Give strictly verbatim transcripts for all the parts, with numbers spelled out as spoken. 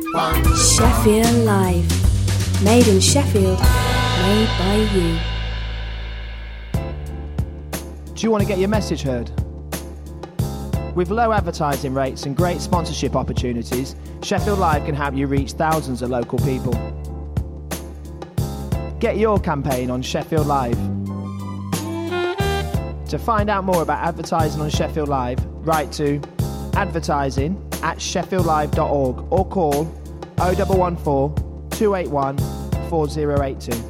Sheffield Live. Made in Sheffield. Made by you. Do you want to get your message heard? With low advertising rates and great sponsorship opportunities, Sheffield Live can help you reach thousands of local people. Get your campaign on Sheffield Live. To find out more about advertising on Sheffield Live, write to advertising at sheffield live dot org or call oh one one four, two eight one, four oh eight two.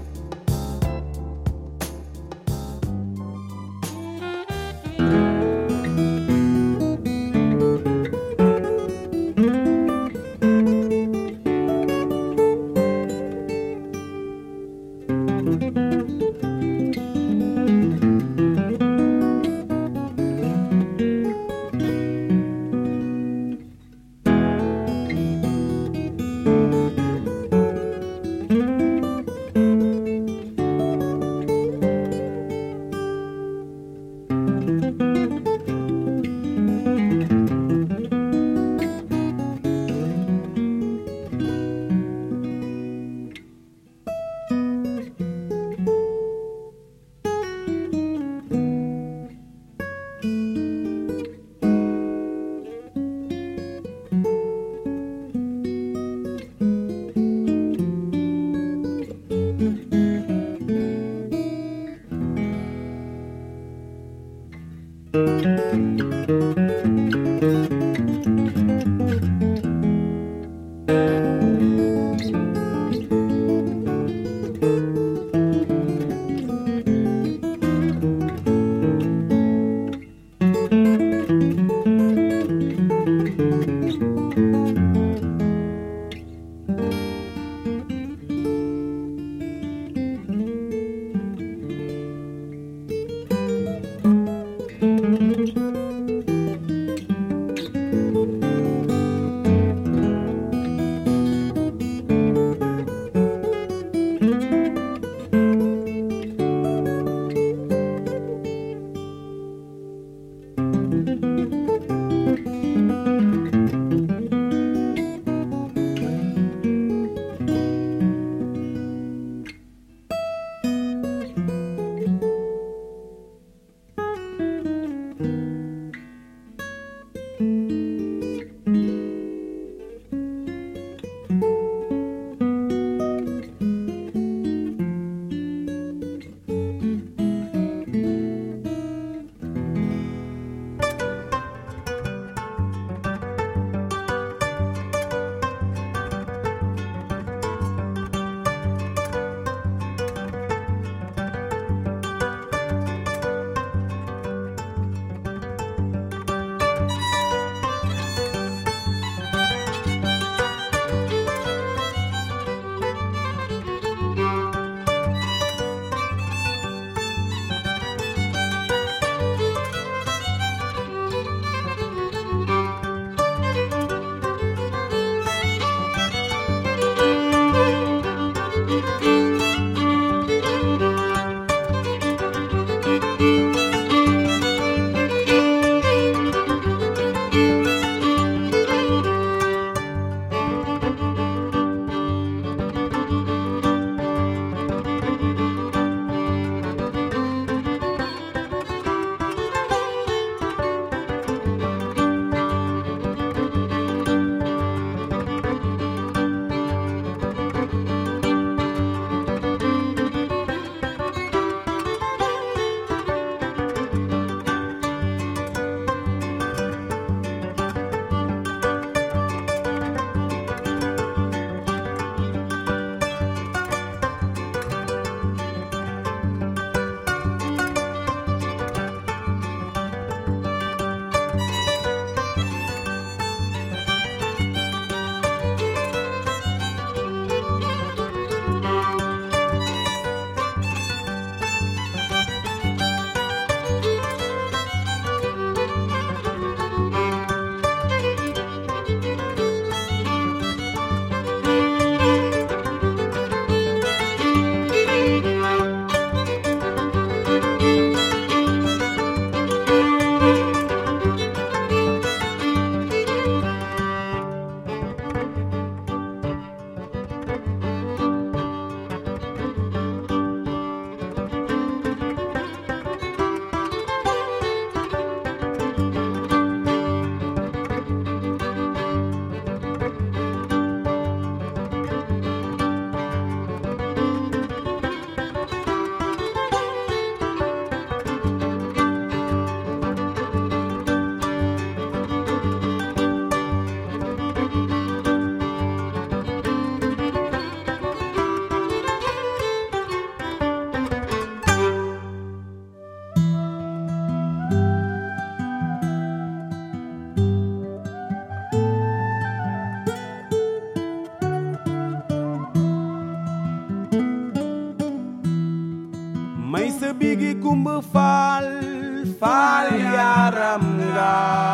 bigi kumba faal faal yaram nga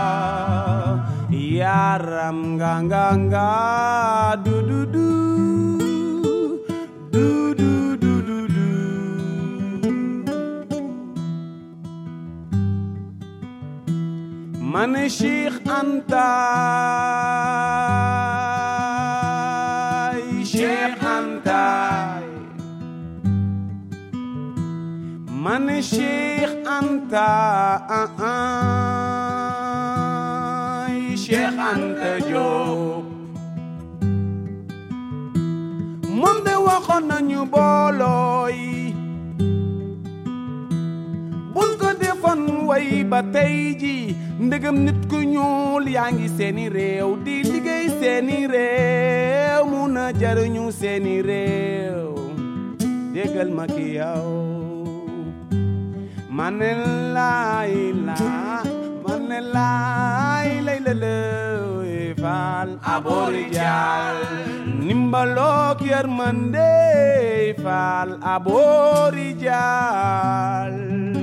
yaram nga nga nga du du du du du du du du man Cheikh Anta Cheikh Anta man Cheikh Anta ah ah Cheikh Anta Diop moom de waxoon nañu boolooy buñ ko defoon way ba tey ji ndegam nit ku ñuul yaa ngi seeni réew di liggéey seeni réew mun a jariñu seeni réew déggal ma ki yow mane laay la mane laay lay la lay faal aboori jaal nimbalook yërmande faal aboori jaal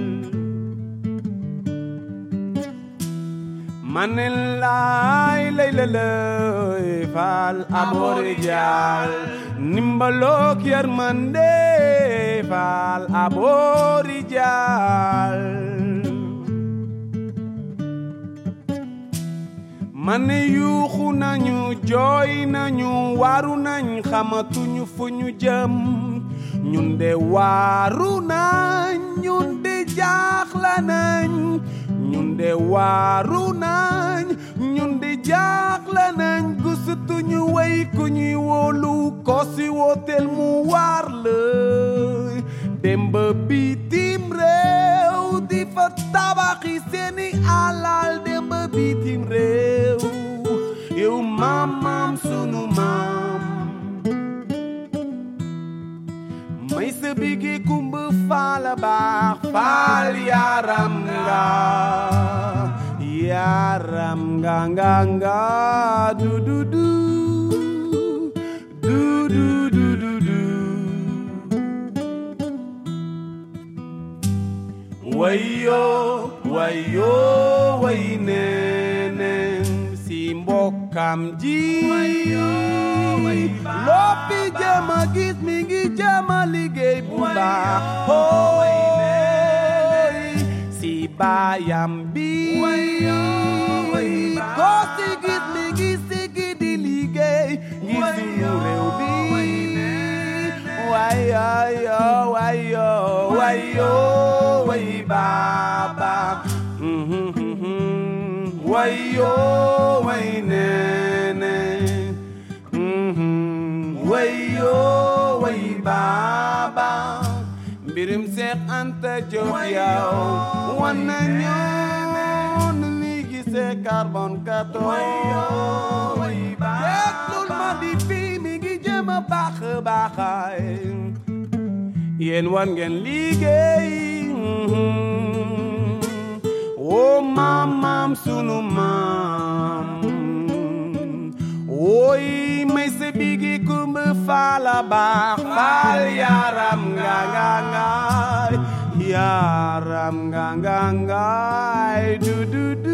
mane laay lay la lay faal aboori jaal nimbalook yërmande faal aboori jaal mane yuuxu nañu jooy nañu waaru nañ xamatuñu fu ñu jëm ñun de waaru nañ ñun de jaaxla nañ ñun de waaru nañ ñun de jaaxla nañ gusutuñu way ku ñuy wóolu ko si wooteel mu waar la dem ba bitim réew di fa tabaxi seeni alal dem ba bitim réew yow maam maam sunu maam may sa bigi kumba faala baax faal yaram nga yaram nga nga nga du du du du du du du du wayo wayo way neneen si mbokkam ji loo fi jama gis mi ngi jama liggéey bu baax hooy si baayam bi ko si gis mi ngi sigi di liggéey ngir suñu réew bi wayo wayo wayo way baba wayo way nene wayo way baba mbirum Cheikh Anta Diop yow wan nañu nu ñuy gisee carbone quatorze déglul ma di fii mi ngi jëm a baax baaxaay yéen wan ngeen liggéey oh maam maam sunu maam ooy may sa bigi kumba faala baax faal yaram nga nga nga yaram nga nga nga du du du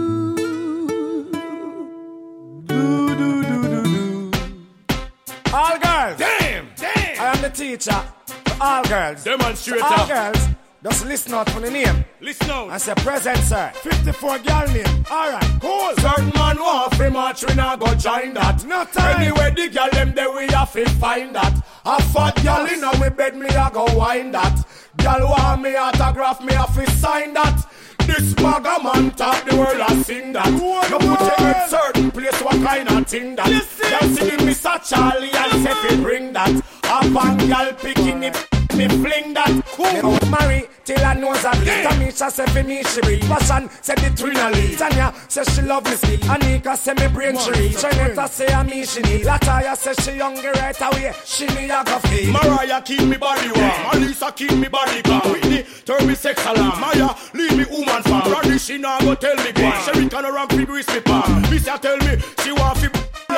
du du du du du all girls Damn, damn. I am the teacher for all girls Demonstrator. all girls just listen out for the name Listen out. and say present sir fifty-four girl name alright Cool. Certain man want fi march, we not go join that. No time. Anyway, the girl them there we have to find that. A fat girl in we bed, me a go wind that. Girl want me autograph, me have to sign that. This bugger man talk the world and sing that. You put your head certain place, what kind of thing that? Girl singing Mister Charlie and say fi bring that. A bang girl picking it. Me fling that cool. Me out marry till I knows that. Tamisha say for me she real. Passion say the trinally. Tanya say she love me still. Anika say me brain tree. Chinetta say I me she need. Lataya say she younger right away. She me a go feel. Mariah keep me body warm. Alisa keep me body calm. Whitney turn me sex alarm. Maya leave me woman farm. Randy she now go tell me pa. Sherry can around fi grease me pa. Missy tell me she want fi like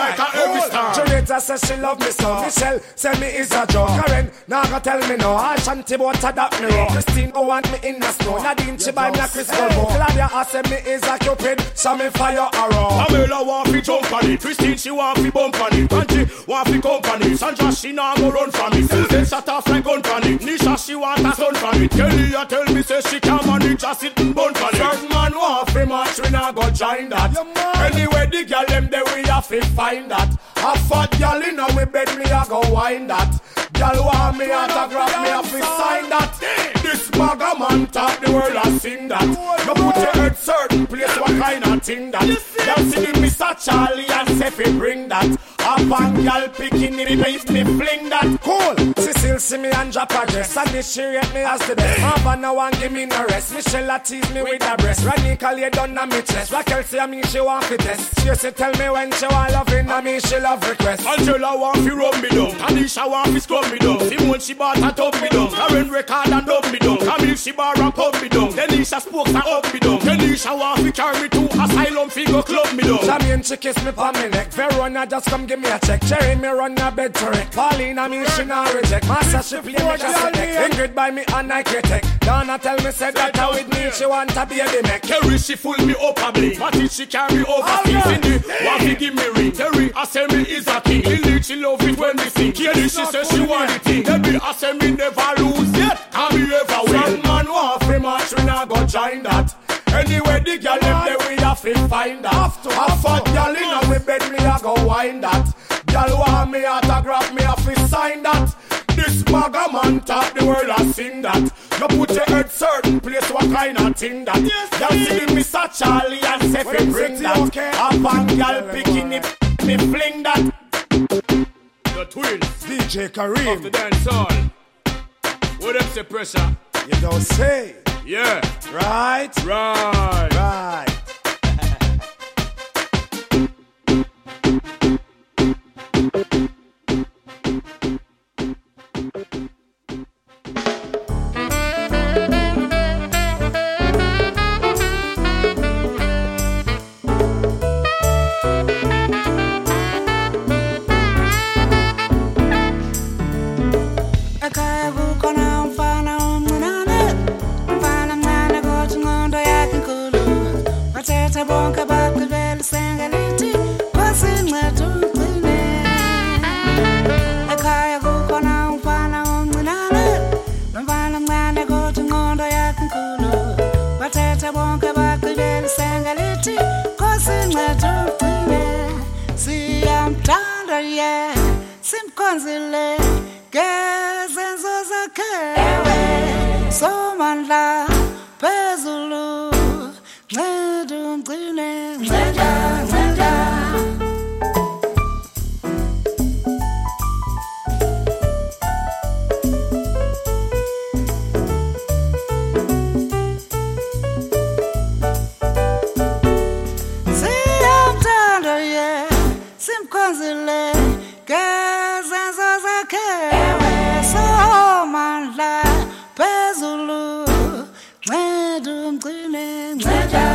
like a every star. Julieta says she love me so. Michelle say me is a joke. Karen now go tell me no. I shanty bout to that me rock. Christine go want me in the snow. Nadine she buy me a crystal ball. Claudia I say me is a cupid. So me fire around. Pamela want fi jump on it. Christine she want fi bump on it. Angie want fi company. Sandra she nah go run from it. Susan shut off like gun from it. Nisha she want a son from it. Kelly a tell me say she can manage just sit and bun from it. Certain man want fi match we nah go join that. Anyway the girl them there we have to find that. A fat girl in a we bed me a go wind that. Girl want me autograph me a fi sign that. This bag a man talk the world a sing that. You put your head certain place what kind of thing that. Girl see the Mister Charlie and say fi bring that. A bang girl picking it make me fling that. Cool. Cecile see me and drop a dress and this she rate me as the best. Mama no one give me no rest. Michelle a tease me with her breast. Ranika lay down on me chest. Raquel say a me she want fi test. She say tell me when she want loving and me she love request. Angela want fi rub me down. Tanisha want fi scrub me down. Simone she bought a tub me down. Karen record and dub me down. Camille she bar and pub me down. Denisha spokes and up me down. Denisha want fi carry me to asylum fi go club me down. Jamie she kiss me pa me neck. Verona just come give me a check. Cherry me run a bed to wreck. Paulina me she not reject. Master she play me cassette deck. Ingrid by me and Nike Tech. Donna tell me said that how with me she want a baby neck. Kerry she full me up a blink. Matty she carry me over things. Cindy want fi give me ring. Terry I say me is a king. Lily she love it when me sing. Kelly she say she want the thing. Debbie I say me never lose yet. Can me ever win. Some man want fi match we not go join that. Anyway the girl them there we have to find that. A fat girl in a we bed me a go wind that. Girl want me autograph me a fi sign that. This bag a man talk the world a sing that. You put your head certain place what kind of thing that. Girl see the Mister Charlie and say fi bring that. A bang girl picking it me fling that. The twins D J Kareem of the dance hall. What them say pressure? You don't say. Yeah. Right? Right. Right. Bonka baku bel sengaliti kwasi mwetu kwine akaya kukona ufana umnane mvana mwana kotu ngondo ya kunkulu watete bonka baku bel sengaliti kwasi mwetu kwine siya mtanda ye simkonzile gezenzo zake somanda pezulu Madum Grune, Mada, Mada. See, I'm tired of you. Sim Conzile, Gazan Zazake, so man la Pezulu, Madum Grune, Mada.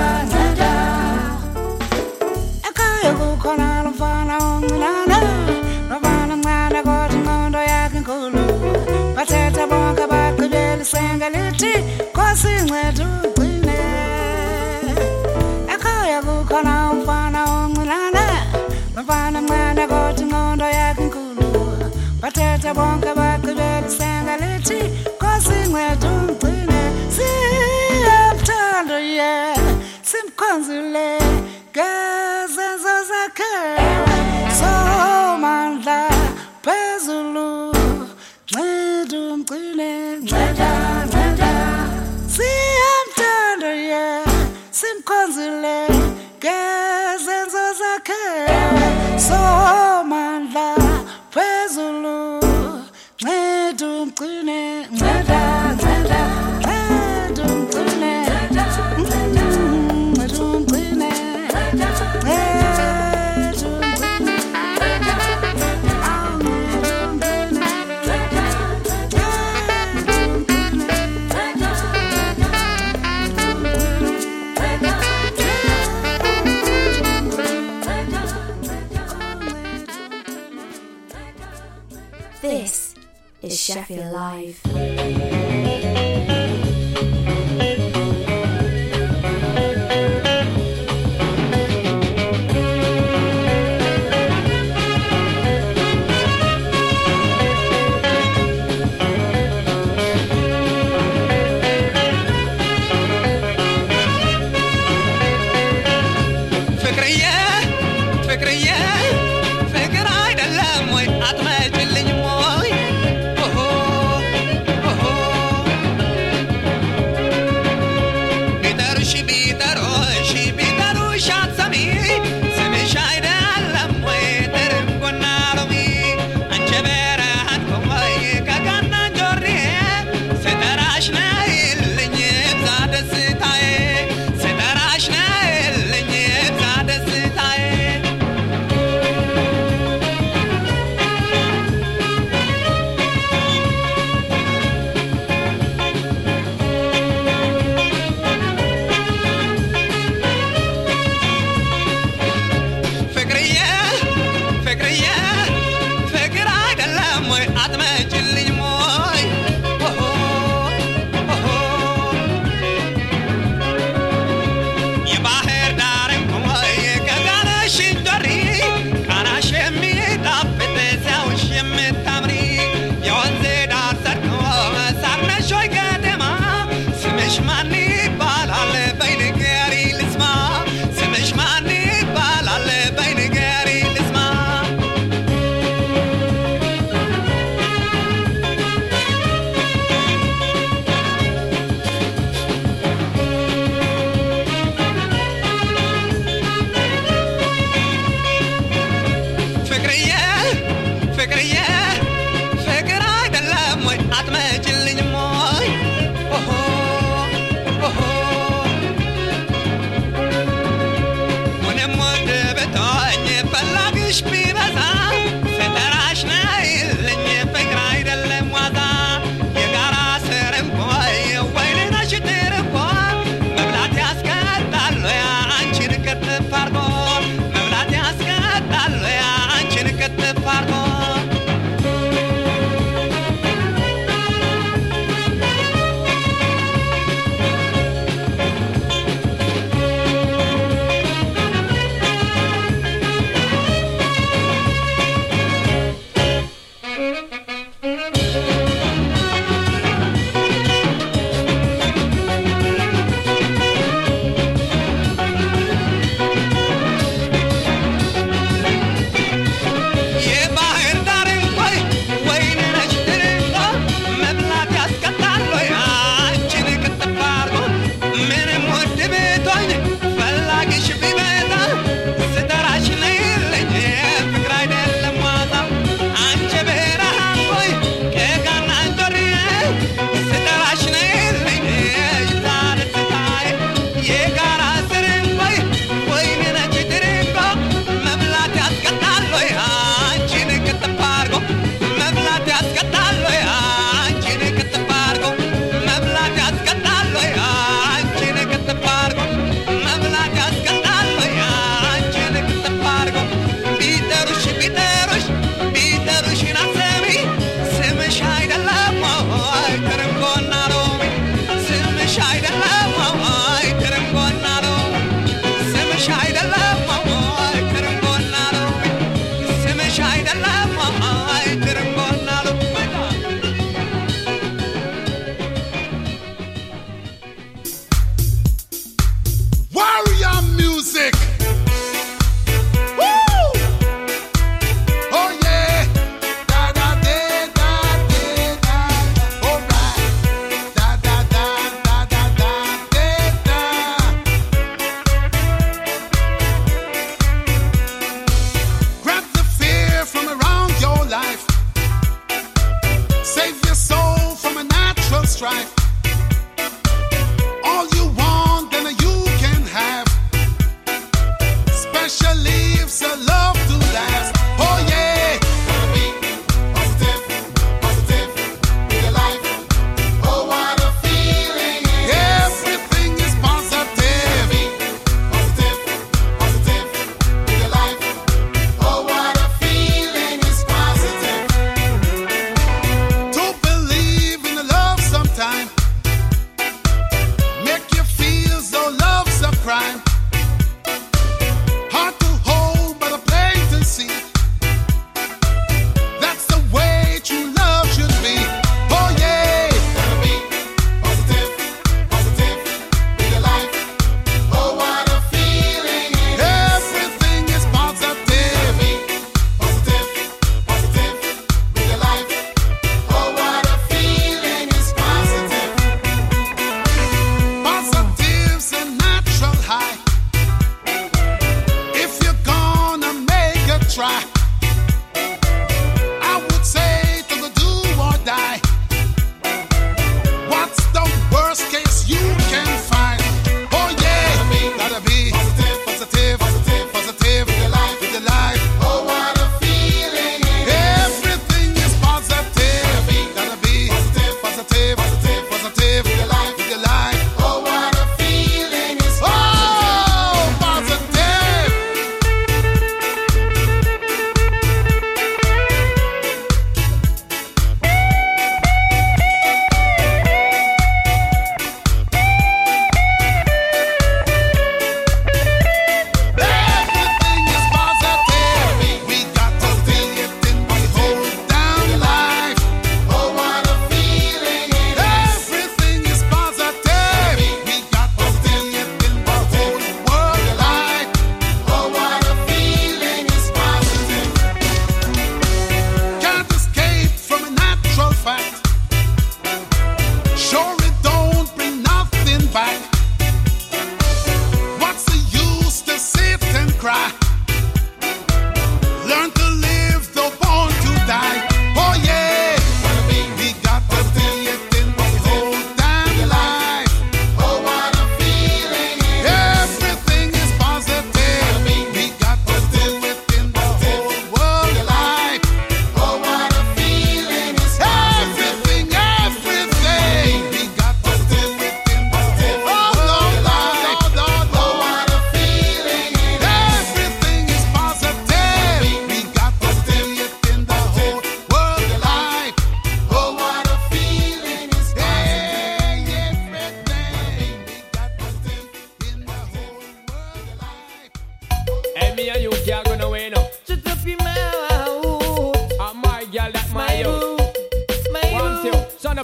Kona lufana ungunana Ravana mwana koti ngondo yake nkulu Pateta bonka baku beli sengaliti Kosi mwetu kwine Ekaya kukona ufana ungunana Ravana mwana koti ngondo yake nkulu Pateta bonka baku beli sengaliti Kosi mwetu kwine Siya mtando ye Simkonzule Gazenzo zake So manda Pezulu Mwedu mkwine Mweda, mweda Siya mtando ye Simkonzile Gazenzo zake So manda Pezulu Mwedu mkwine Mweda, mweda Mwedu mkwine Mwedu mkwine This is Sheffield Live.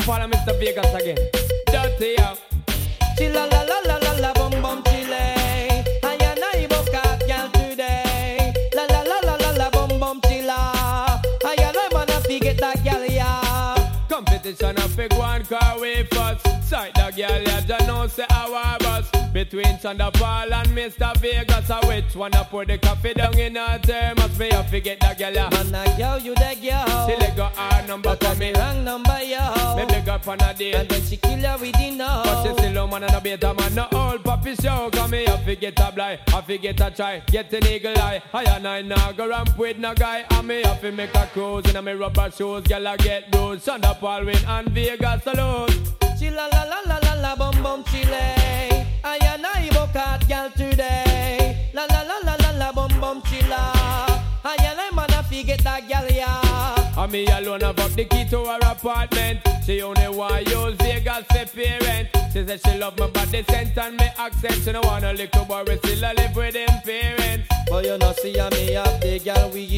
Paul and Mister Vegas again. Dirty up. Chilla la la la la la bum bum chile. I and I book out girl today. La la la la la la bum bum chilla. I and I wanna forget that girl yeah. Competition of big one car way first. Sight the girl ya just know say our bus. Between Chanda Paul and Mister Vegas, a which one a put the coffee down in her thermos? Me a forget that girl ya. Man a girl you the girl. She let go her number but for me. wrong number yo. Me beg up on a date. And then she kill her with the no. But she still a man and a beta man. No old puppy show. Cause me a forget a blind. I forget a try. Get an eagle eye. I and I now go ramp with no guy. And me have to make a cruise. In a me rubber shoes. Girl I get those. Chanda Paul win and Vegas alone. Chilla la la la la la bum bum chile. I and I book out girl today. La la la la la la bum bum chilla. I and I man a forget that girl yeah. And me alone have up the key to her apartment. She only want use Vegas for parent. She said she love my body scent and me accent. She don't want a little boy we still a live with him parents. But you know see a me have the girl we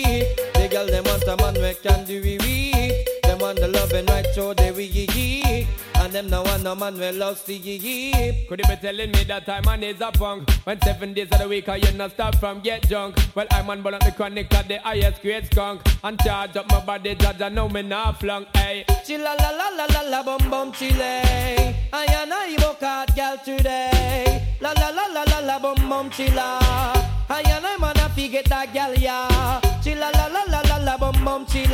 the girl them want a man we can do we we. Them want the love and right so they we and them no want no man we lost the yip. Could you be telling me that time man is a punk? When seven days of the week I you not stop from get drunk. Well I'm on ball up the chronic at the highest grade skunk. And charge up my body judge I know me not flunk. Hey. Chilla la la la la la bum bum chile. I and I book out girl today. La la la la la la bum bum chilla. I and I man a forget that girl yeah. Chilla la la la la la bum bum chile.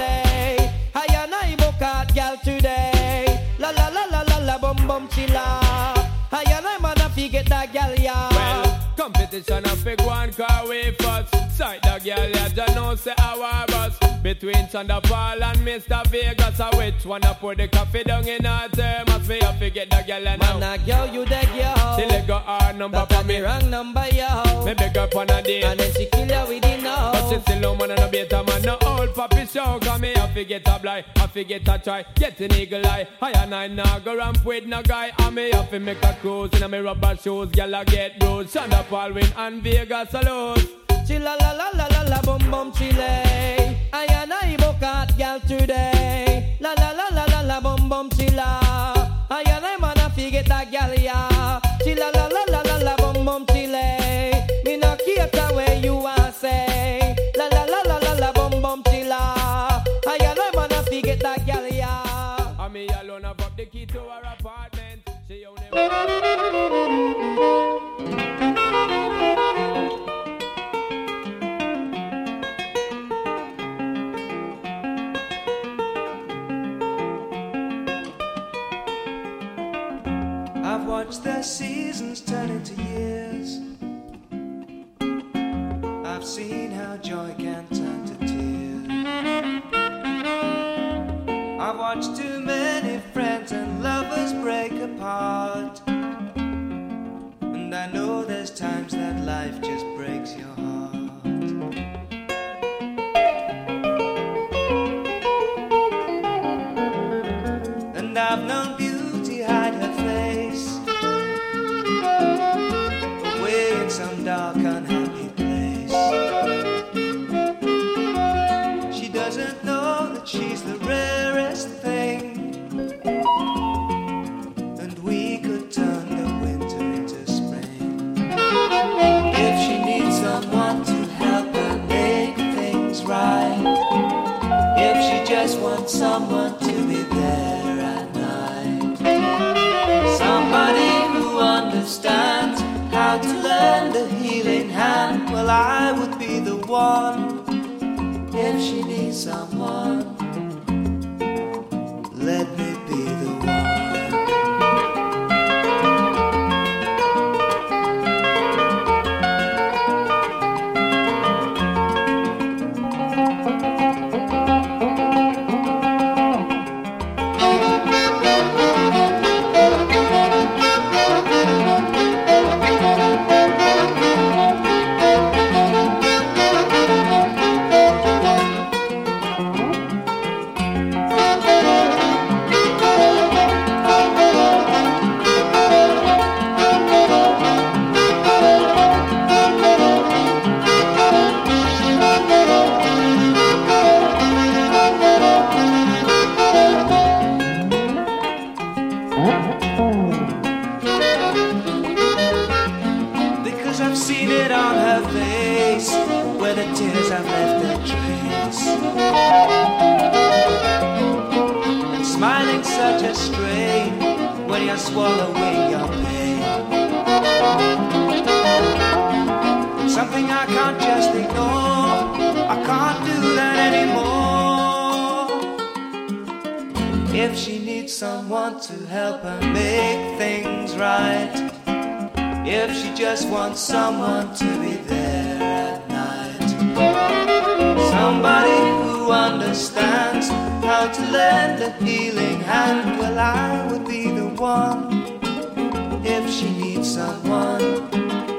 I and I book out girl today. La la la la la la bum bum chilla. I and I man a forget that girl yeah. Well, competition a big one car way first. Sight the girl ya just know say our bus. Between Chanda Paul and Mister Vegas, a which one a put the coffee down in her thermos? Me a forget the girl and now. Man a girl you the girl. She let go her number that for me. Wrong number yo. Me beg up on a date. And then she kill her with the no. But she still no man and a beta man. No old puppy show. Cause me a forget a blind. I forget a try. Get an eagle eye. I and I now go ramp with no guy. And me have to make a cruise. In a me rubber shoes. Girl I get those. Chanda Paul win and Vegas alone. Chilla la la la la la bum bum chile. I and I book out girl today. La la la la la la bum bum chilla. I and I man a forget that girl yeah. Chilla la la la la la bum bum chile. Me no care where you are say. La la la la la la bum bum chilla. I and I man a forget that girl yeah. And me alone have up the key to her apartment. She only. I've watched the seasons turn into years. I've seen how joy can turn to tears. I've watched too many friends and lovers break apart. And I know there's times that life just breaks your heart. And I've known beauty hide her face away in some dark unhappy place. She doesn't know that she's the rarest thing, and we could turn the winter into spring. If she needs someone to help her make things right, if she just wants someone to be there at night, somebody who understands how to lend a healing hand, well, I would be the one. If she needs someone, let me be the one. swallowing your pain. Something I can't just ignore. I can't do that anymore. If she needs someone to help her make things right, if she just wants someone to be there at night, somebody who understands how to lend a healing hand, well, I would be the one. If she needs someone,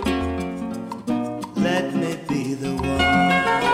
let me be the one.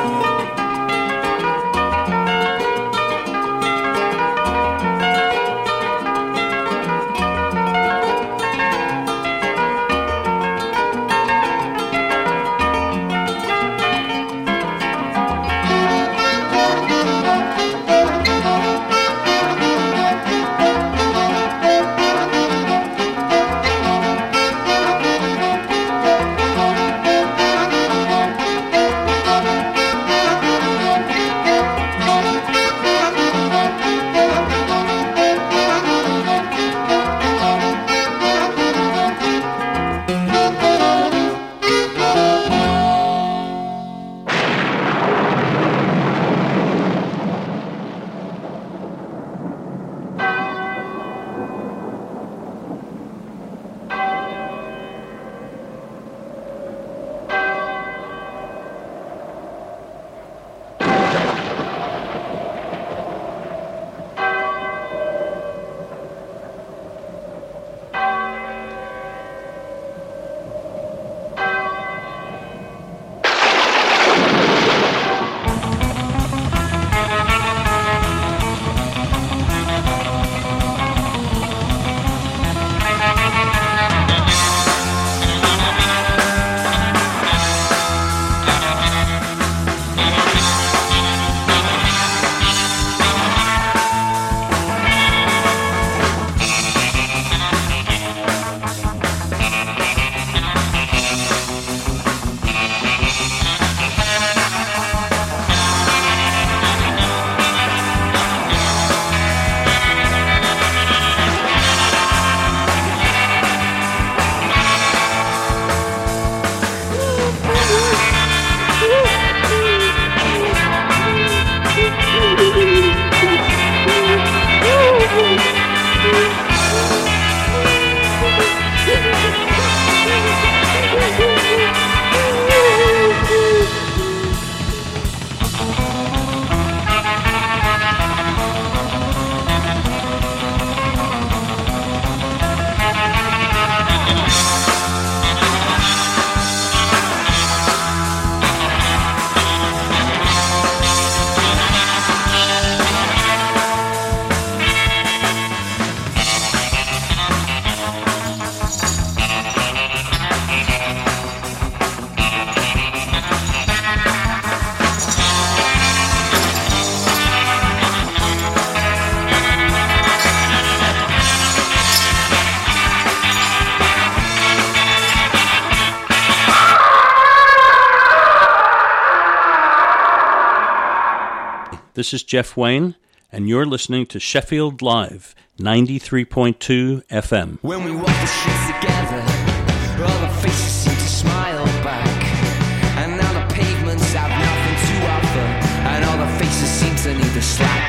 This is Jeff Wayne, and you're listening to Sheffield Live, ninety-three point two F M. When we walk the streets together, all the faces seem to smile back, and now the pavements have nothing to offer, and all the faces seem to need a slap.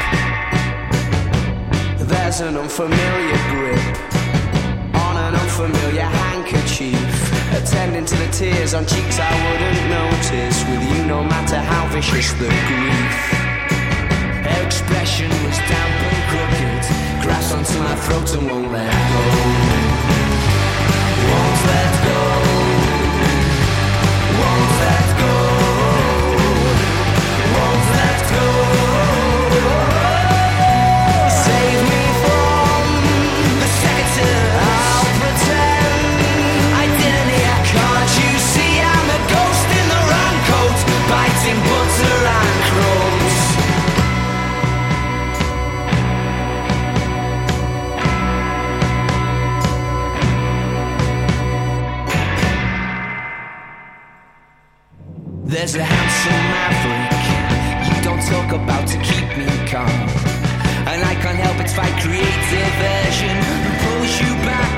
There's an unfamiliar grip on an unfamiliar handkerchief, attending to the tears on cheeks I wouldn't notice with you, no matter how vicious the grief. Her expression was damp and crooked, grasps onto my throat and won't let go. Won't let go. Won't let go. Won't let go. Save me from the second. I'll pretend I didn't hear. Can't you see I'm a ghost in the wrong coat, biting butter and crumbs. There's a handsome maverick you don't talk about to keep me calm, and I can't help but fight creative version who pulls you back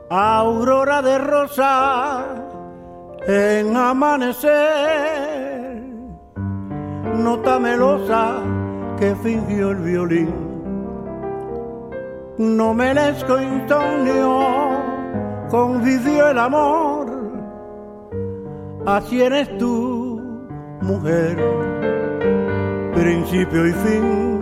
Aurora de rosa en amanecer, nota melosa que fingió el violín, novelesco insomnio convivió el amor, así eres tú, mujer, principio y fin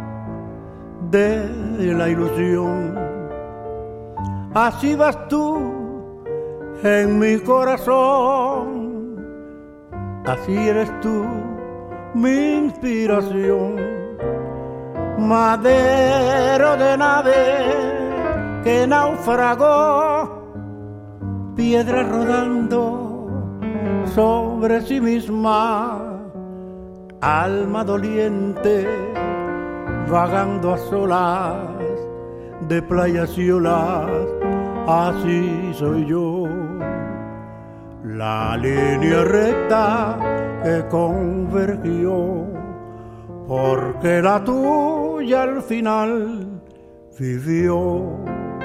de la ilusión. Así vas tú en mi corazón, así eres tú, mi inspiración. Madero de nave que naufragó, piedra rodando sobre sí misma, alma doliente vagando a solas de playas y olas, así soy yo. La línea recta que convergió, porque la tuya al final vivió.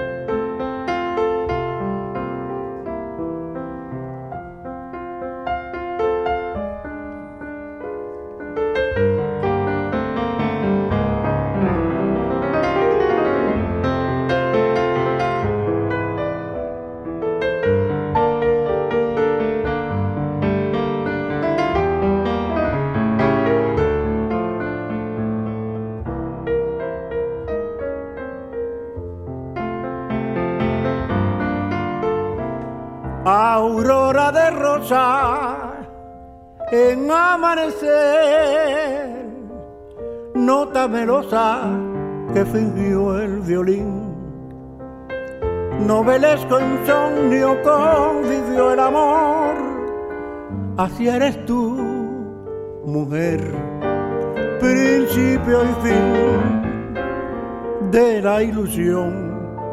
Aurora de rosa en amanecer, nota melosa que fingió el violín, novelesco insomnio convivió el amor, así eres tú, mujer, principio y fin de la ilusión.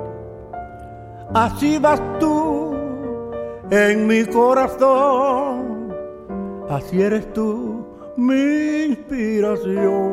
Así vas tú en mi corazón, así eres tú, mi inspiración.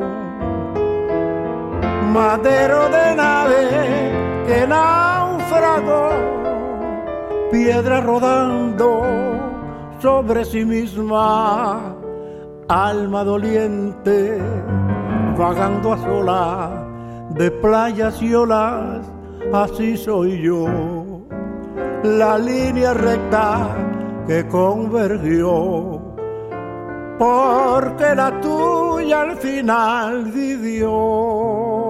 Madero de nave que naufragó, piedra rodando sobre sí misma, alma doliente vagando a solas de playas y olas, así soy yo. La línea recta que convergió, porque la tuya al final vivió.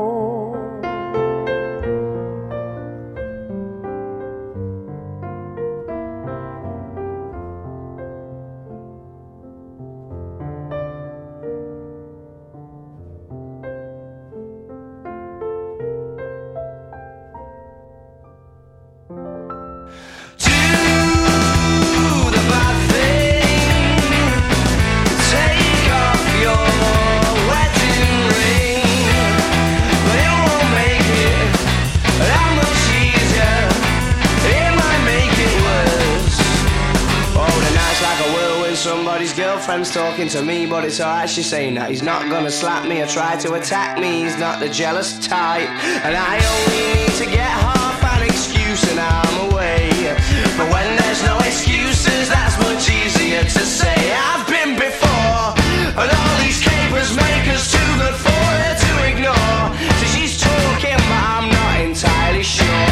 Somebody's girlfriend's talking to me, but it's alright, she's saying that he's not gonna slap me or try to attack me. He's not the jealous type, and I only need to get half an excuse and I'm away. But when there's no excuses, that's much easier to say. I've been before, and all these capers make us too good for her to ignore. So she's talking, but I'm not entirely sure.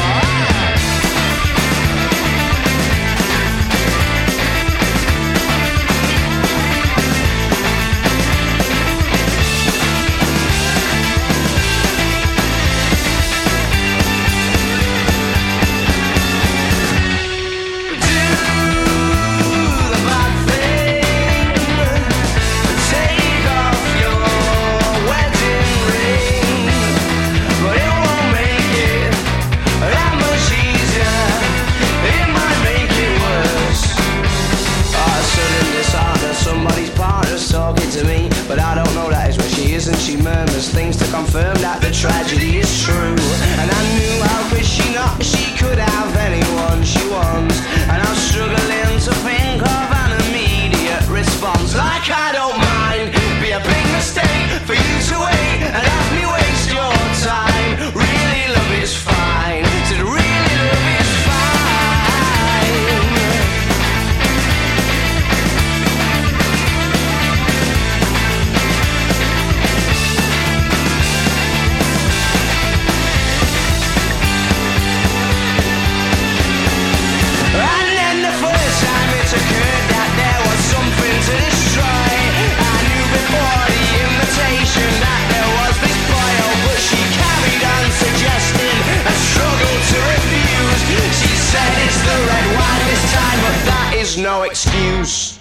there's no excuse.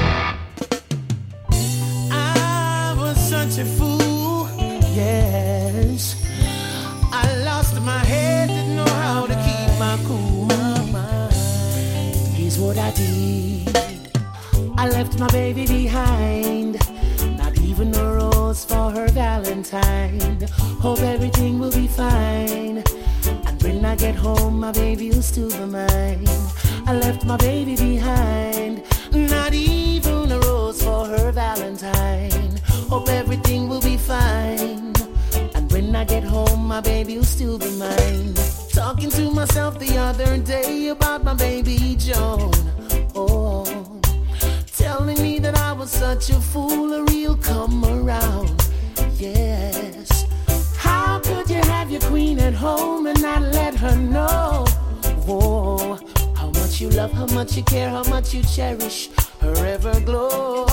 I was such a fool, yes. I lost my head, didn't know how to keep my cool. Here's what I did. I left my baby behind, not even a rose for her Valentine. Hope everything will be fine, and when I get home my baby will still be mine. I left my baby behind, not even a rose for her Valentine. Hope everything will be fine, and when I get home my baby will still be mine. Talking to myself the other day about my baby Joan, oh, telling me that I was such a fool, a real come around, yes. How could you have your queen at home and not let her know, oh, how much you love, how much you care, how much you cherish her ever glow.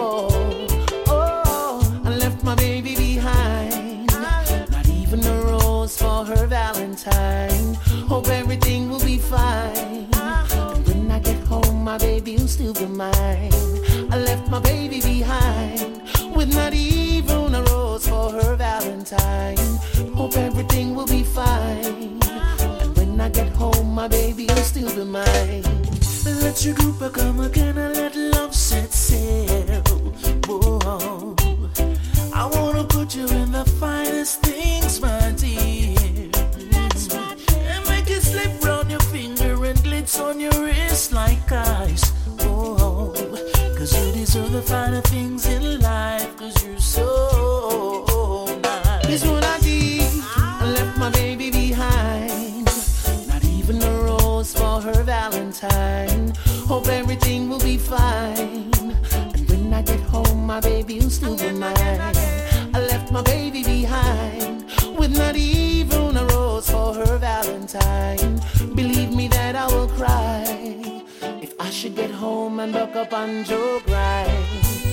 Oh, I left my baby behind, not even a rose for her Valentine. Hope everything will be fine, and when I get home my baby will still be mine. I left my baby behind, with not even a rose for her Valentine. Hope everything will be fine, and when I get home my baby will still be mine. Let your group come again and let love set sail. Whoa, I wanna put you in the finest things, my dear. And make it slip round your finger and glitz on your wrist like ice. Oh, cause you deserve the finer things in life, cause you're so nice. Here's what I did, I left my baby behind, not even a rose for her Valentine. Hope everything will be fine, and when I get home my baby will still be mine. I left my baby behind, with not even a rose for her Valentine. Believe me that I will cry if I should get home and buck up on Joe Grind.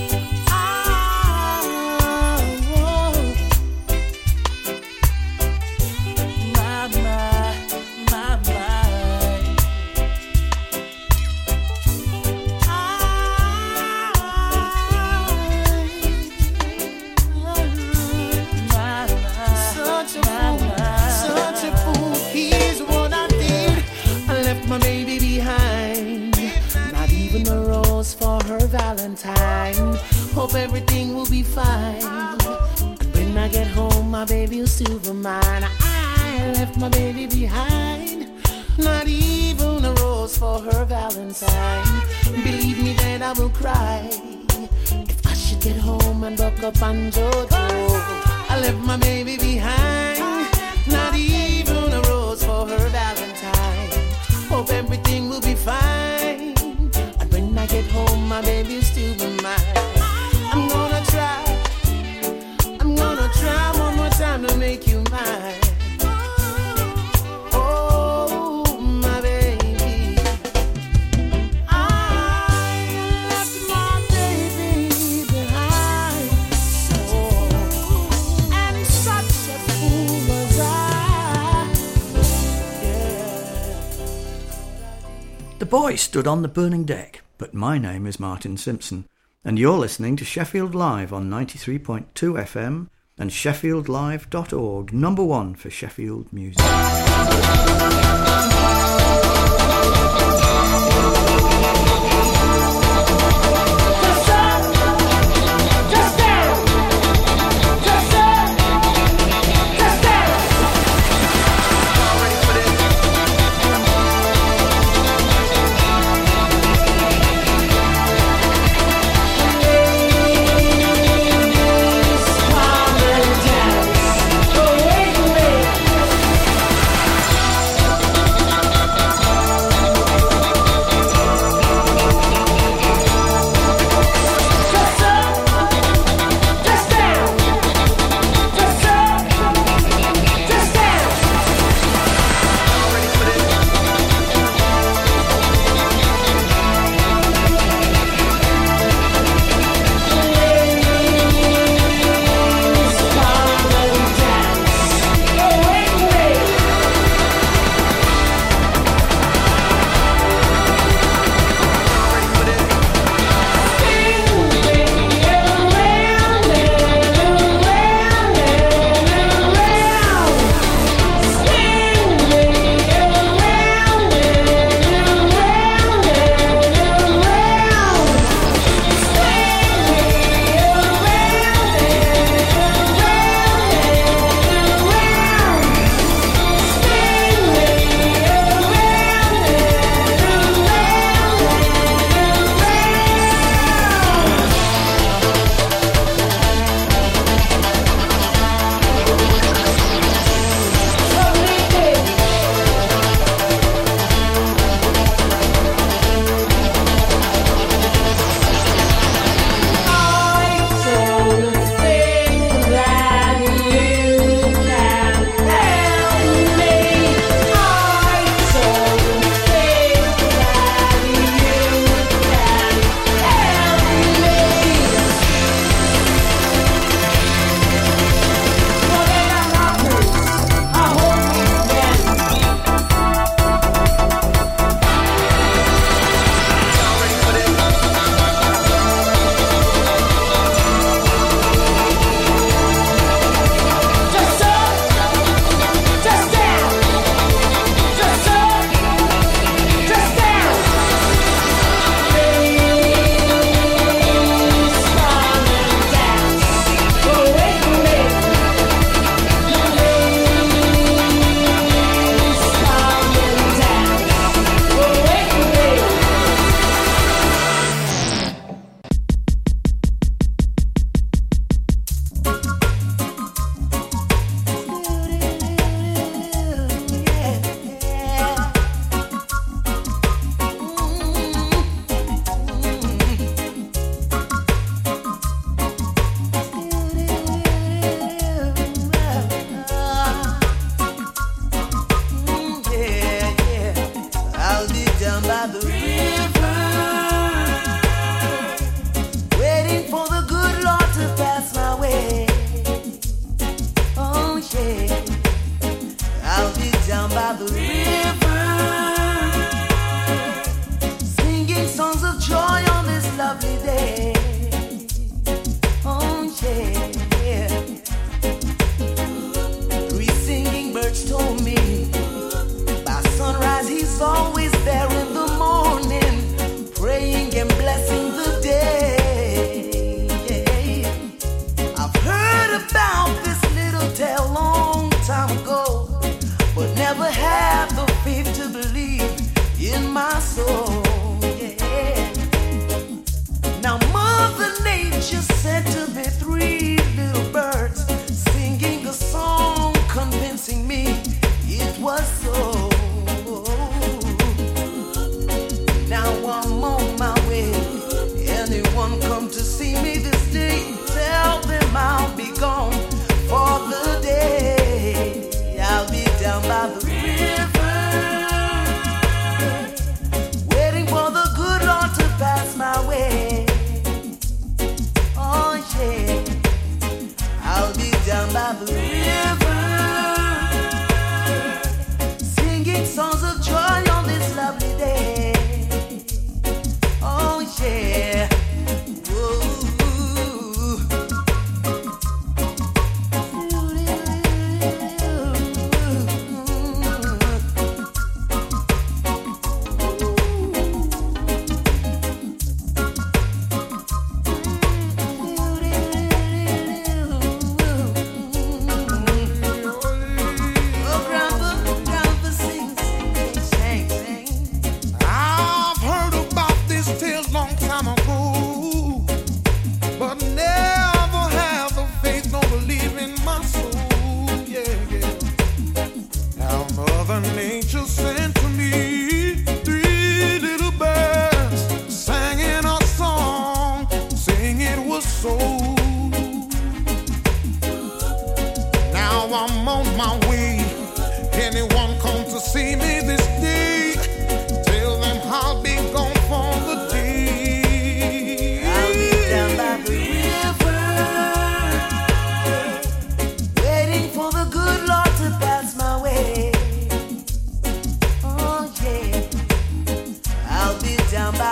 Valentine. Hope everything will be fine, and when I get home my baby will still be mine. I left my baby behind, not even a rose for her Valentine. Believe me that I will cry if I should get home and buck up on Jojo. I left my baby behind, not even a rose for her Valentine. Hope everything will be fine, and when I get home my baby will still be mine. I'm gonna try, I'm gonna try one more time to make you mine. Oh, my baby, I left my baby behind, oh, and such a fool was I, yeah. The boy stood on the burning deck, but my name is Martin Simpson, and you're listening to Sheffield Live on ninety-three point two F M and sheffield live dot org, number one for Sheffield music. Dance, away, away.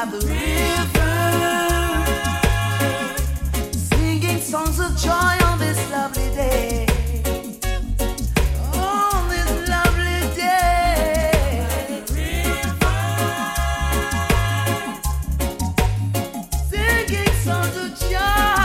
by the river, singing songs of joy on this lovely day. On this lovely day, singing songs of joy.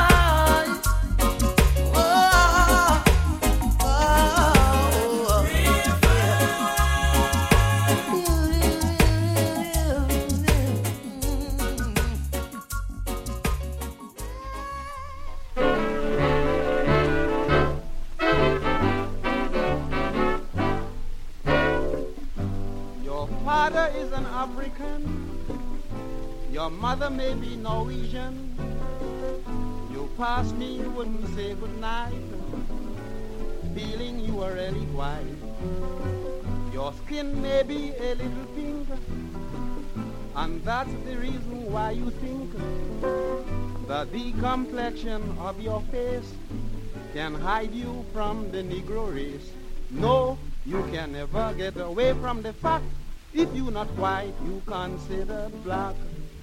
Is an African, your mother may be Norwegian. You pass me, you wouldn't say goodnight, feeling you were really white. Your skin may be a little pink, and that's the reason why you think that the complexion of your face can hide you from the Negro race. No, you can never get away from the fact. If you not white, you considered black.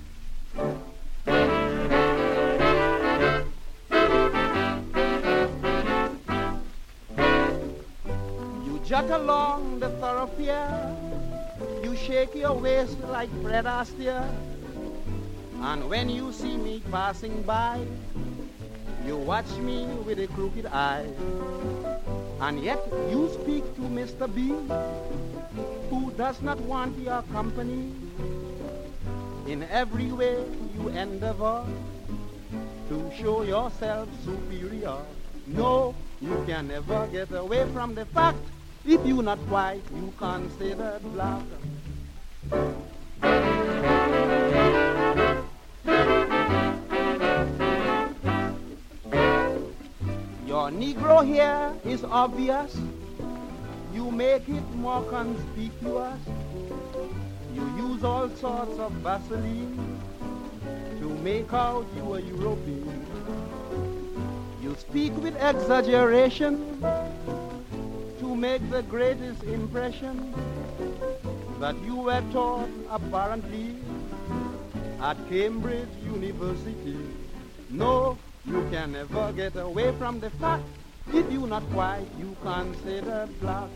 You jog along the thoroughfare, you shake your waist like Fred Astaire, and when you see me passing by, you watch me with a crooked eye, and yet you speak to Mister B, who does not want your company. In every way you endeavor to show yourself superior. No, you can never get away from the fact. If you not white, you considered black. Your Negro hair is obvious. You make it more conspicuous. You use all sorts of Vaseline to make out you a European. You speak with exaggeration to make the greatest impression that you were taught apparently at Cambridge University. No, you can never get away from the fact. If you not white, you considered black.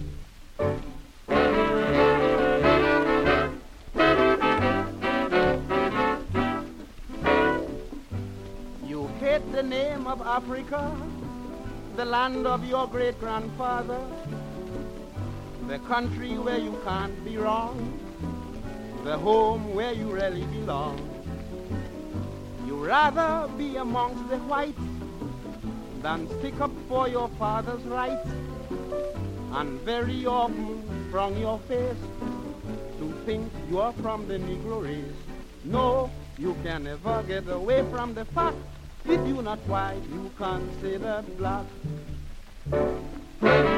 You hate the name of Africa, the land of your great-grandfather, the country where you can't be wrong, the home where you really belong. You rather be amongst the whites than stick up for your father's rights, and very often from your face to think you're from the Negro race. No, you can never get away from the fact. If you not white, you considered black.